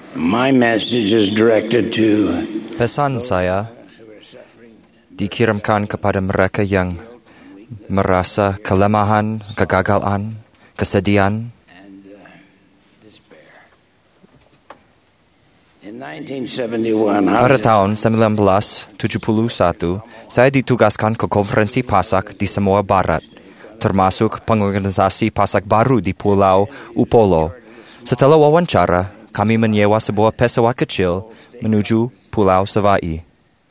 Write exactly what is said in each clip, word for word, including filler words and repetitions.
My message is directed to Pesan saya dikirimkan kepada mereka yang merasa kelemahan, kegagalan, kesedihan. Pada tahun sembilan belas tujuh puluh satu, saya ditugaskan ke konferensi Pasak di semua barat, termasuk pengorganisasi Pasak baru di Pulau Upolu. Setelah wawancara, kami menyewa sebuah pesawat kecil menuju Pulau Savai'i.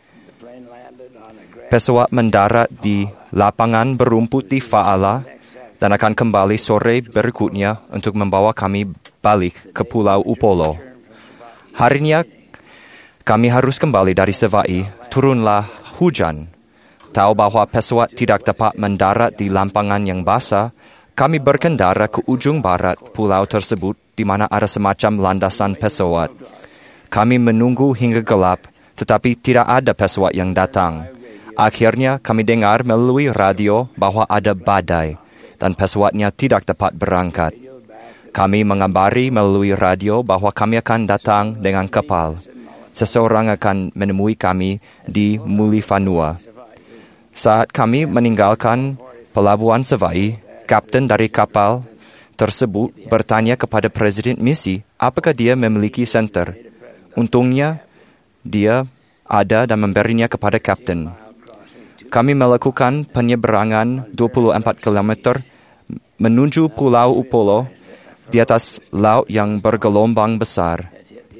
Pesawat mendarat di lapangan berumput di Fa'ala dan akan kembali sore berikutnya untuk membawa kami balik ke Pulau Upolu. Harinya kami harus kembali dari Savai'i. Turunlah hujan. Tahu bahawa pesawat tidak dapat mendarat di lapangan yang basah, kami berkendara ke ujung barat pulau tersebut di mana ada semacam landasan pesawat. Kami menunggu hingga gelap, tetapi tidak ada pesawat yang datang. Akhirnya kami dengar melalui radio bahawa ada badai dan pesawatnya tidak dapat berangkat. Kami mengabari melalui radio bahawa kami akan datang dengan kapal. Seseorang akan menemui kami di Mulifanua. Saat kami meninggalkan pelabuhan Savai'i, kapten dari kapal tersebut bertanya kepada Presiden misi apakah dia memiliki senter. Untungnya, dia ada dan memberinya kepada kapten. Kami melakukan penyeberangan dua puluh empat kilometer menuju Pulau Upolu di atas laut yang bergelombang besar.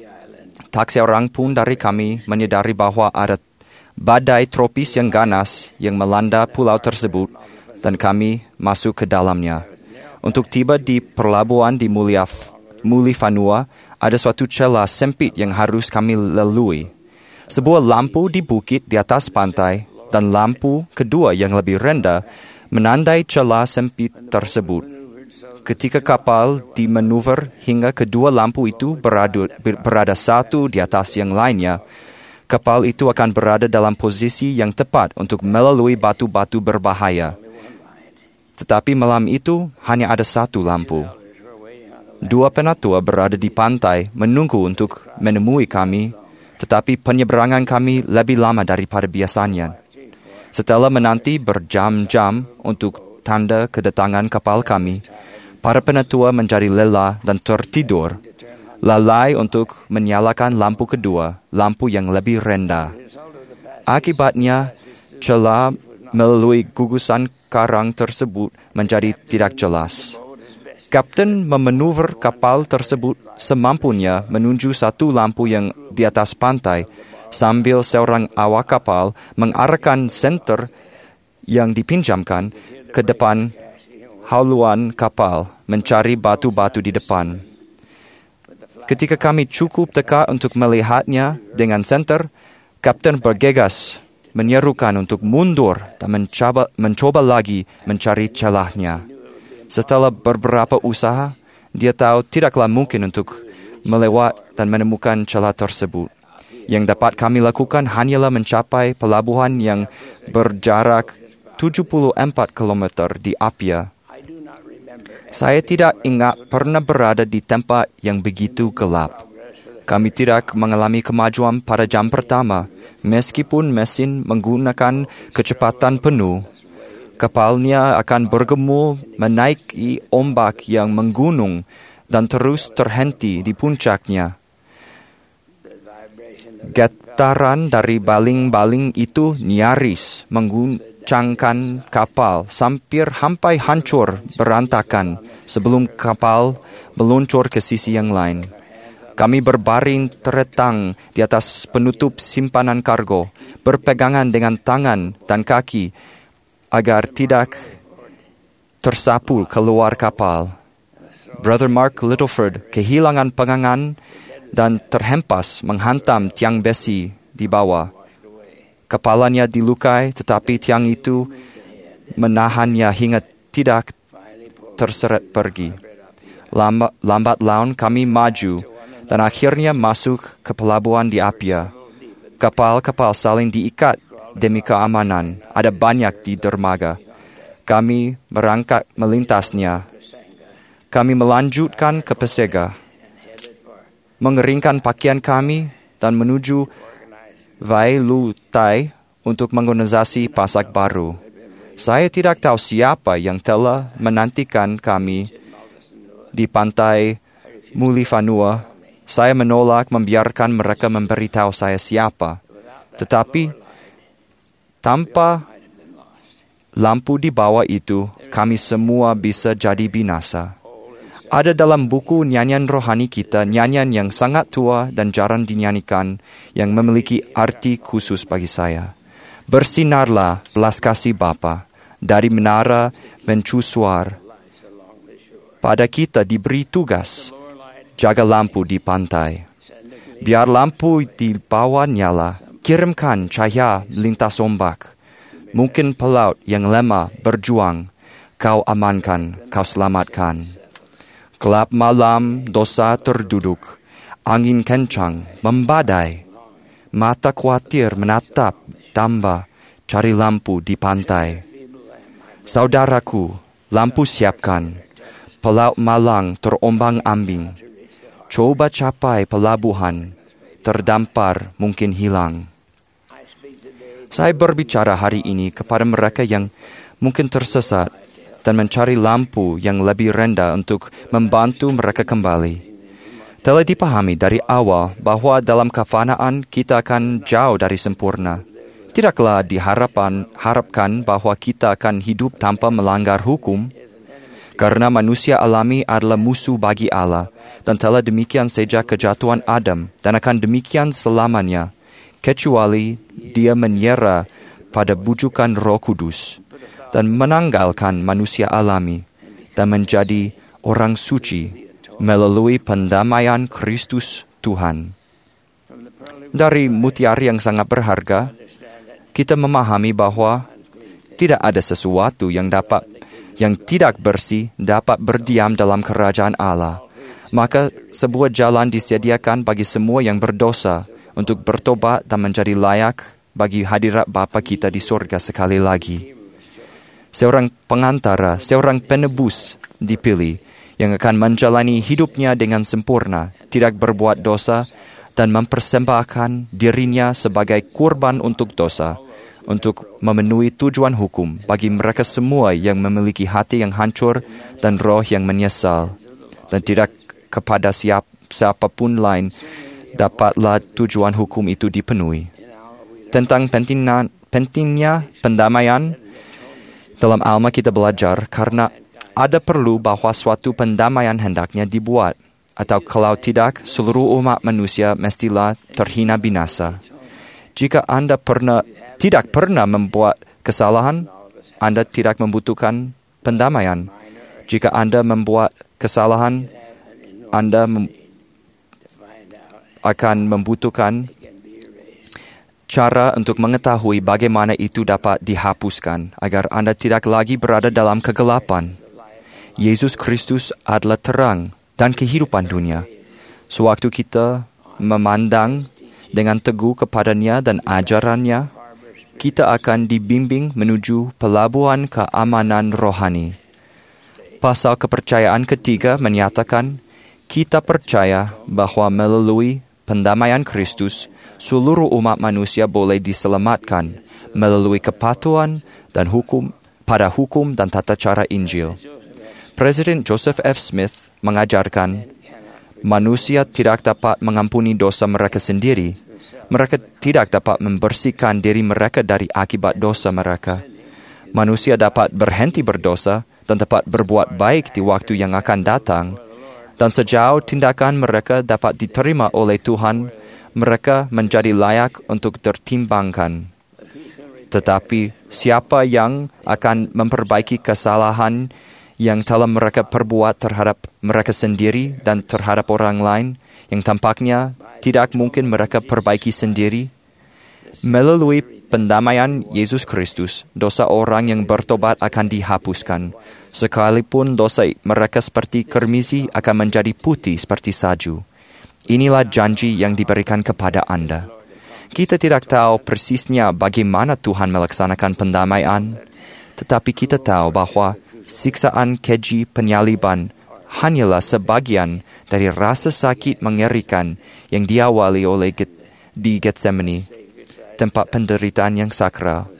Tak seorang pun dari kami menyadari bahawa ada badai tropis yang ganas yang melanda pulau tersebut dan kami masuk ke dalamnya. Untuk tiba di pelabuhan di Muliaf, Mulifanua, ada suatu celah sempit yang harus kami lalui. Sebuah lampu di bukit di atas pantai dan lampu kedua yang lebih rendah menandai celah sempit tersebut. Ketika kapal dimanuver hingga kedua lampu itu berada, berada satu di atas yang lainnya, kapal itu akan berada dalam posisi yang tepat untuk melalui batu-batu berbahaya. Tetapi malam itu hanya ada satu lampu. Dua penatua berada di pantai menunggu untuk menemui kami, tetapi penyeberangan kami lebih lama daripada biasanya. Setelah menanti berjam-jam untuk tanda kedatangan kapal kami, para penatua menjadi lelah dan tertidur, lalai untuk menyalakan lampu kedua, lampu yang lebih rendah. Akibatnya, celah melalui gugusan karang tersebut menjadi tidak jelas. Kapten memanuver kapal tersebut semampunya menuju satu lampu yang di atas pantai, sambil seorang awak kapal mengarahkan senter yang dipinjamkan ke depan haluan kapal, mencari batu-batu di depan. Ketika kami cukup dekat untuk melihatnya dengan senter, kapten bergegas menyerukan untuk mundur dan mencoba, mencoba lagi mencari celahnya. Setelah beberapa usaha, dia tahu tidaklah mungkin untuk melewat dan menemukan celah tersebut. Yang dapat kami lakukan hanyalah mencapai pelabuhan yang berjarak tujuh puluh empat kilometer di Apia. Saya tidak ingat pernah berada di tempat yang begitu gelap. Kami tidak mengalami kemajuan pada jam pertama, meskipun mesin menggunakan kecepatan penuh. Kapalnya akan bergemu menaiki ombak yang menggunung dan terus terhenti di puncaknya. Getaran dari baling-baling itu nyaris mengguncangkan kapal sampai sampai hancur berantakan sebelum kapal meluncur ke sisi yang lain. Kami berbaring teretang di atas penutup simpanan kargo, berpegangan dengan tangan dan kaki agar tidak tersapu keluar kapal. Brother Mark Littleford kehilangan pegangan dan terhempas menghantam tiang besi di bawah. Kepalanya dilukai, tetapi tiang itu menahannya hingga tidak terseret pergi. Lambat, lambat laun kami maju dan akhirnya masuk ke pelabuhan di Apia. Kapal-kapal saling diikat demi keamanan. Ada banyak di dermaga. Kami berangkat melintasnya. Kami melanjutkan ke Pesega. mengeringkan pakaian kami dan menuju Vai Lu Tai untuk mengorganisasi Pasak baru. Saya tidak tahu siapa yang telah menantikan kami di pantai Mulifanua. Saya menolak membiarkan mereka memberitahu saya siapa. Tetapi tanpa lampu di bawah itu, kami semua bisa jadi binasa. Ada dalam buku nyanyian rohani kita, nyanyian yang sangat tua dan jarang dinyanyikan, yang memiliki arti khusus bagi saya. Bersinarlah belas kasih Bapa dari menara mencusuar. Pada kita diberi tugas, jaga lampu di pantai. Biar lampu di bawah nyala, kirimkan cahaya lintas ombak. Mungkin pelaut yang lemah berjuang, kau amankan, kau selamatkan. Gelap malam dosa terduduk, angin kencang membadai. Mata khawatir menatap tambah, cari lampu di pantai. Saudaraku, lampu siapkan, pelaut malang terombang-ambing. Coba capai pelabuhan, terdampar mungkin hilang. Saya berbicara hari ini kepada mereka yang mungkin tersesat dan mencari lampu yang lebih rendah untuk membantu mereka kembali. Telah dipahami dari awal bahwa dalam kefanaan kita akan jauh dari sempurna. Tidaklah diharapkan harapkan bahwa kita akan hidup tanpa melanggar hukum, karena manusia alami adalah musuh bagi Allah, dan telah demikian sejak kejatuhan Adam, dan akan demikian selamanya, kecuali dia menyerah pada bujukan Roh Kudus dan menanggalkan manusia alami dan menjadi orang suci melalui pendamaian Kristus Tuhan. Dari mutiara yang sangat berharga, kita memahami bahwa tidak ada sesuatu yang dapat yang tidak bersih dapat berdiam dalam kerajaan Allah. Maka sebuah jalan disediakan bagi semua yang berdosa untuk bertobat dan menjadi layak bagi hadirat Bapa kita di surga sekali lagi. Seorang pengantara, seorang penebus dipilih yang akan menjalani hidupnya dengan sempurna, tidak berbuat dosa, dan mempersembahkan dirinya sebagai kurban untuk dosa, untuk memenuhi tujuan hukum bagi mereka semua yang memiliki hati yang hancur dan roh yang menyesal, dan tidak kepada siap, siapapun lain dapatlah tujuan hukum itu dipenuhi. Tentang pentingnya, pentingnya pendamaian, dalam Alma kita belajar karena ada perlu bahwa suatu pendamaian hendaknya dibuat, atau kalau tidak, seluruh umat manusia mestilah terhina binasa. Jika Anda pernah tidak pernah membuat kesalahan, Anda tidak membutuhkan pendamaian. Jika Anda membuat kesalahan, Anda mem- akan membutuhkan cara untuk mengetahui bagaimana itu dapat dihapuskan agar Anda tidak lagi berada dalam kegelapan. Yesus Kristus adalah terang dan kehidupan dunia. Sewaktu kita memandang dengan teguh kepadanya dan ajarannya, kita akan dibimbing menuju pelabuhan keamanan rohani. Pasal kepercayaan ketiga menyatakan, kita percaya bahwa melalui pendamaian Kristus, seluruh umat manusia boleh diselamatkan melalui kepatuhan dan hukum pada hukum dan tata cara Injil. Presiden Joseph F. Smith mengajarkan, manusia tidak dapat mengampuni dosa mereka sendiri. Mereka tidak dapat membersihkan diri mereka dari akibat dosa mereka. Manusia dapat berhenti berdosa dan dapat berbuat baik di waktu yang akan datang. Dan sejauh tindakan mereka dapat diterima oleh Tuhan, mereka menjadi layak untuk tertimbangkan. Tetapi siapa yang akan memperbaiki kesalahan yang telah mereka perbuat terhadap mereka sendiri dan terhadap orang lain, yang tampaknya tidak mungkin mereka perbaiki sendiri? Melalui pendamaian Yesus Kristus, dosa orang yang bertobat akan dihapuskan. Sekalipun dosa mereka seperti kermisi akan menjadi putih seperti salju. Inilah janji yang diberikan kepada Anda. Kita tidak tahu persisnya bagaimana Tuhan melaksanakan pendamaian, tetapi kita tahu bahwa siksaan keji penyaliban hanyalah sebagian dari rasa sakit mengerikan yang diawali oleh Get- di Getsemani, tempat penderitaan yang sakral,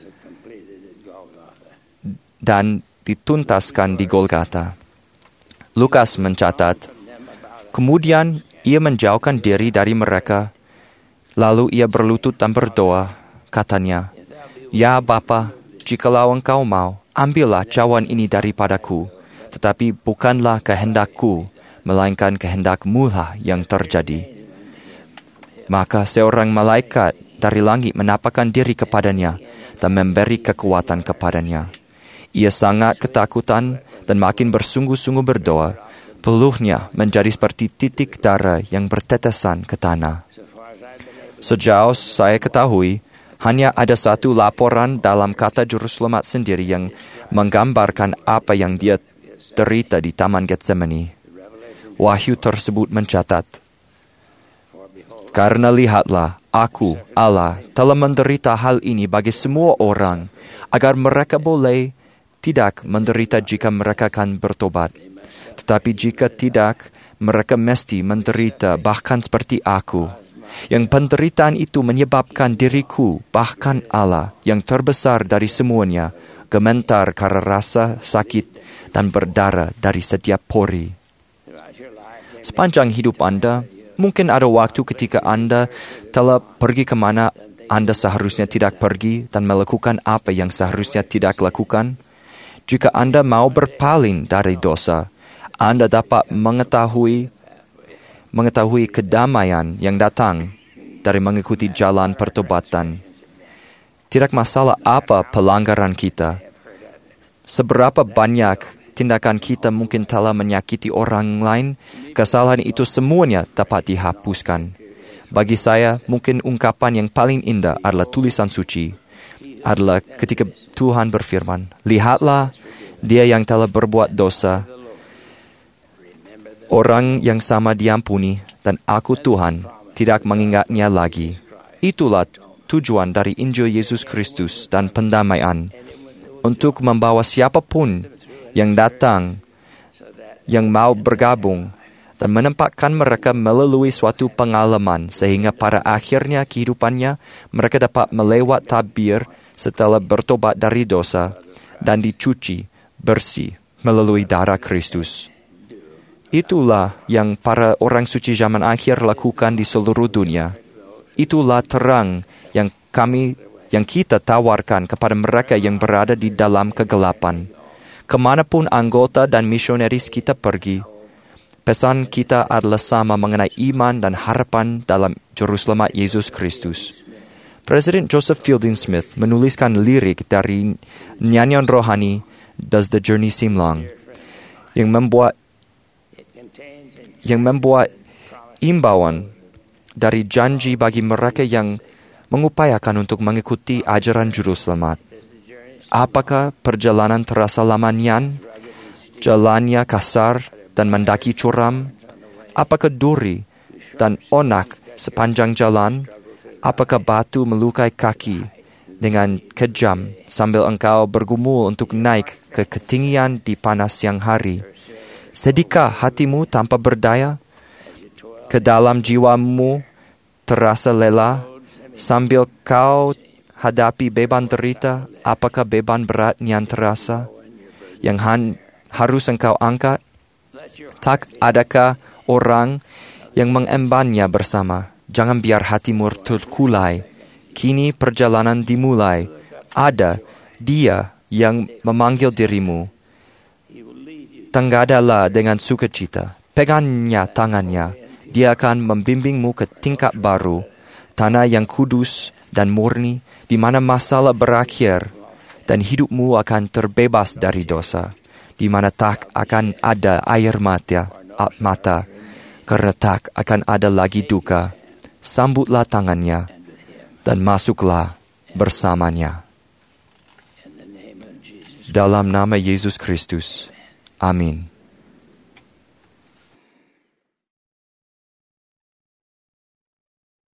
dan dituntaskan di Golgata. Lukas mencatat, kemudian ia menjauhkan diri dari mereka, lalu ia berlutut dan berdoa, katanya, "Ya Bapa, jikalau engkau mau, ambillah cawan ini daripadaku, tetapi bukanlah kehendakku, melainkan kehendak-Mu lah yang terjadi." Maka seorang malaikat dari langit menampakkan diri kepadanya dan memberi kekuatan kepadanya. Ia sangat ketakutan dan makin bersungguh-sungguh berdoa. Peluhnya menjadi seperti titik darah yang bertetesan ke tanah. Sejauh saya ketahui, hanya ada satu laporan dalam kata Juru Selamat sendiri yang menggambarkan apa yang dia derita di Taman Getsemani. Wahyu tersebut mencatat, "Karena lihatlah, aku, Allah, telah menderita hal ini bagi semua orang, agar mereka boleh tidak menderita jika mereka akan bertobat. Tetapi jika tidak, mereka mesti menderita bahkan seperti aku. Yang penderitaan itu menyebabkan diriku, bahkan Allah, yang terbesar dari semuanya, gemetar karena rasa sakit dan berdarah dari setiap pori." Sepanjang hidup Anda, mungkin ada waktu ketika Anda telah pergi kemana Anda seharusnya tidak pergi dan melakukan apa yang seharusnya tidak lakukan. Jika Anda mau berpaling dari dosa, Anda dapat mengetahui mengetahui kedamaian yang datang dari mengikuti jalan pertobatan. Tidak masalah apa pelanggaran kita, seberapa banyak tindakan kita mungkin telah menyakiti orang lain, kesalahan itu semuanya dapat dihapuskan. Bagi saya, mungkin ungkapan yang paling indah adalah tulisan suci, adalah ketika Tuhan berfirman, "Lihatlah, dia yang telah berbuat dosa, orang yang sama diampuni, dan aku Tuhan tidak mengingatnya lagi." Itulah tujuan dari Injil Yesus Kristus dan pendamaian, untuk membawa siapapun yang datang, yang mau bergabung, dan menempatkan mereka melalui suatu pengalaman, sehingga pada akhirnya kehidupannya mereka dapat melewat tabir setelah bertobat dari dosa dan dicuci bersih melalui darah Kristus. Itulah yang para orang suci zaman akhir lakukan di seluruh dunia. Itulah terang yang kami, yang kita tawarkan kepada mereka yang berada di dalam kegelapan. Kemanapun anggota dan misionaris kita pergi, pesan kita adalah sama mengenai iman dan harapan dalam Juru Selamat Yesus Kristus. Presiden Joseph Fielding Smith menuliskan lirik dari nyanyian rohani "Does the Journey Seem Long?" yang membuat yang membuat imbauan dari janji bagi mereka yang mengupayakan untuk mengikuti ajaran Juru Selamat. Apakah perjalanan terasa lama nian? Jalannya kasar dan mendaki curam? Apakah duri dan onak sepanjang jalan? Apakah batu melukai kaki dengan kejam sambil engkau bergumul untuk naik ke ketinggian di panas siang hari? Sedihkah hatimu tanpa berdaya? Ke dalam jiwamu terasa lelah sambil kau hadapi beban derita? Apakah beban berat yang terasa yang han- harus engkau angkat? Tak adakah orang yang mengembannya bersama? Jangan biar hatimu terkulai. Kini perjalanan dimulai. Ada Dia yang memanggil dirimu. Tenggadalah dengan sukacita. Pegangnya tangannya. Dia akan membimbingmu ke tingkat baru, tanah yang kudus dan murni, di mana masalah berakhir dan hidupmu akan terbebas dari dosa, di mana tak akan ada air mata, mata karena tak akan ada lagi duka. Sambutlah tangannya dan masuklah bersamanya. Dalam nama Yesus Kristus. Amin.